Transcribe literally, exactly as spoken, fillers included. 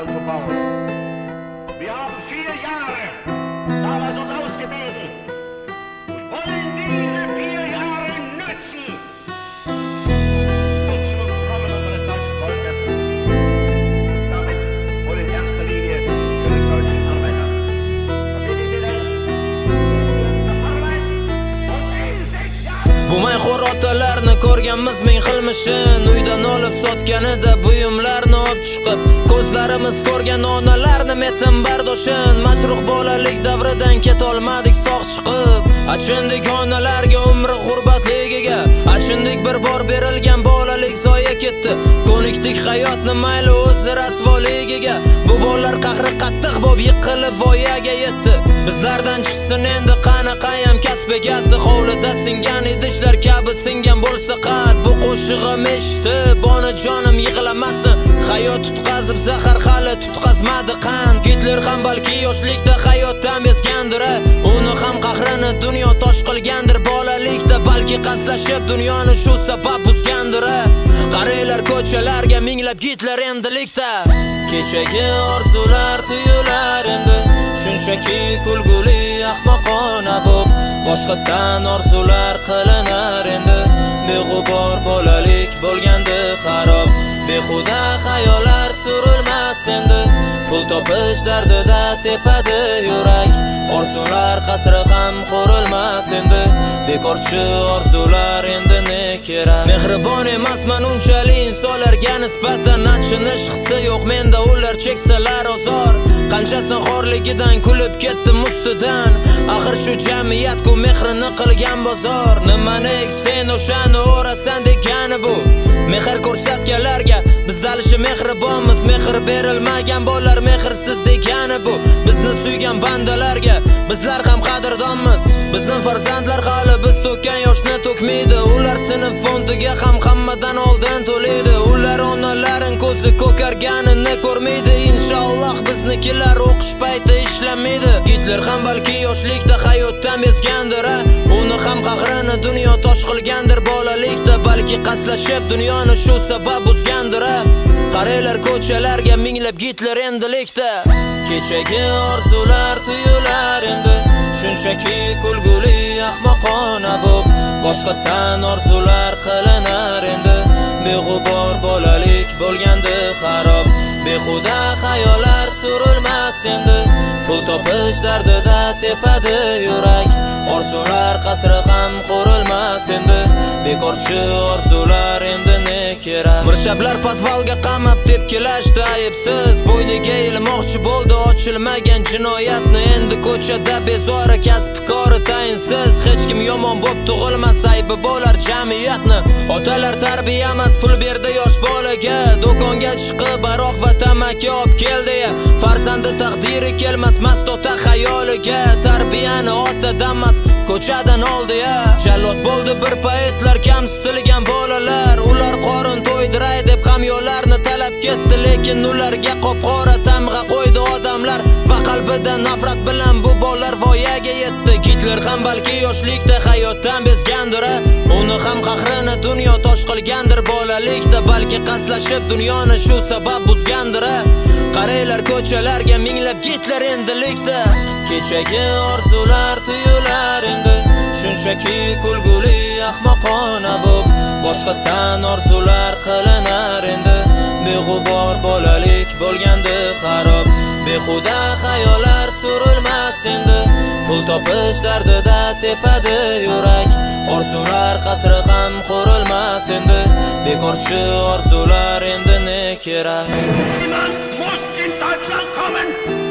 Kanal zu bauen. Wir haben vier Jahre damals uns ausgebetet und wollen diese vier Jahre nützen. Nutzen und Frommen unseres deutschen Volkes. Und damit wohl in erster Linie für den deutschen Arbeiter. Und in die Sinne, Arbeit und Insekten! Bu mayxo'rotalarni ko'rganmiz ming xilmishin, uydan olib sotganida buyumlarni olib chiqib, ko'zlarimiz ko'rgan onalarni metin bardoshin, masruh bolalik davridan ketolmadik sog' chiqib. Achindik onalarga umri g'urbatligiga, achindik bir bor berilgan bolalik zoya ketdi. Ko'nikdik hayotni mayli o'zi rasvoligiga, bu bolalar qahri qattiq bo'lib yiqilib voyaga yetdi. Bizlardan chiqsin endi qanaqayam kasb egasi, hovlida singan idishlar kabi singan bo'lsa qat. Bu qo'shig'im eshitib onajonim yig'lamasin, hayot tutqazib zahar hali tutqazmadi qand. Gitler ham balki yoshlikda hayotdan bezgandir, uni ham qahrini dunyo tosh qilgandir. Bolalikda balki qasdlashib dunyoni shu sabab buzgandir. Qaraylar ko'chalarga minglab Gitler endilikda. Kechagi orzular tuyular endi shunchaki kulguli ahmoqona bo'p, boshqatdan orzular qilinar endi. Beg'ubor bolalik bo'lgandi xarob, behuda xayollar surilmas endi. Pul topish dardida tepadi yurak, orzular qasri ham qurilmas endi. Bekorchi orzular endi ne kerak? Mehribon emasman unchalik insonlarga nisbatan, achinish hissi yo'q menda, ular cheksalar ozor. Qanchasin xorligidan kulib ketdim ustidan, axir shu jamiyat-ku mehrini qilgan bozor. Nimani eksen o'shani o'rasan degani bu. Mehr ko'rsatganlarga biz dalishi mehribonmiz, mehr berilmagan bolalar mehrsiz degani bu. Bizni suygan bandalarga bizlar ham qadrdonmiz. Bizning farzandlar hali biz to'kkan yoshni to'kmaydi, ular sinf fondiga ham hammadan oldin to'laydi. Ular onalaring ko'zi ko'karganini ko'rmaydi, inshaalloh biznikilar o'qish payti ishlamaydi. Gitler ham balki yoshlikda hayotdan bezgandir, uni ham qahrini dunyo tosh qilgandir. Bolalikda balki qasdlashib dunyoni shu sabab buzgandir. Qaraylar ko'chalarga minglab Gitler endilikda. Kechagi orzular tuyular endi shunchaki kulguli ahmoqona bo'p, boshqatdan orzular qilinar endi. Beg'ubor bolalik bo'lgandi xarob, behuda xayollar surilmas endi. Pul topish dardida tepadi yurak, orzular qasri ham qurilmas endi. Bekorchi orzular endi ne kerak? Mirshablar podvalga qamab tepkilashdi ayibsiz, bo'yniga ilmoqchi bo'ldi ochilmagan jinoyatni. Endi ko'chada bezori kasb kori tayinsiz, hech kim yomon bo'p tug'ilmas, aybi bo'lar jamiyatni. Otalar tarbiya emas pul berdi yosh bolaga, do'konga chiqib aroq va tamaki olib keldi. Farzandi taqdiri kelmas mast ota xayoliga, tarbiyani otadan emas ko'chadan oldi ya. Jallod bo'ldi bir paytlar kamsitilgan bolalar, ular qorin to'ydiray deb hamyonlarni talab ketdi, lekin ularga qop-qora tamg'a qo'ydi odamlar va qalbida nafrat bilan bu bolalar voyaga yetdi. Gitler ham balki yoshlikda hayotdan bezgandir, uni ham qahrini dunyo tosh qilgandir. Bolalikda balki qasdlashib dunyoni shu sabab buzgandir. Qaraylar ko'chalarga minglab Gitler endilikda. Kechagi orzular tuyular endi shunchaki kulguli ahmoqona bo'p, boshqatdan orzular qilinar endi. Beg'ubor bolalik bo'lgandi xarob, behuda xayollar surilmas endi. Pul topish dardida tepadi yurak, orzular qasri ham qurilmas endi. Bekorchi orzular endi ne kerak? Niemand muss in Deutschland kommen!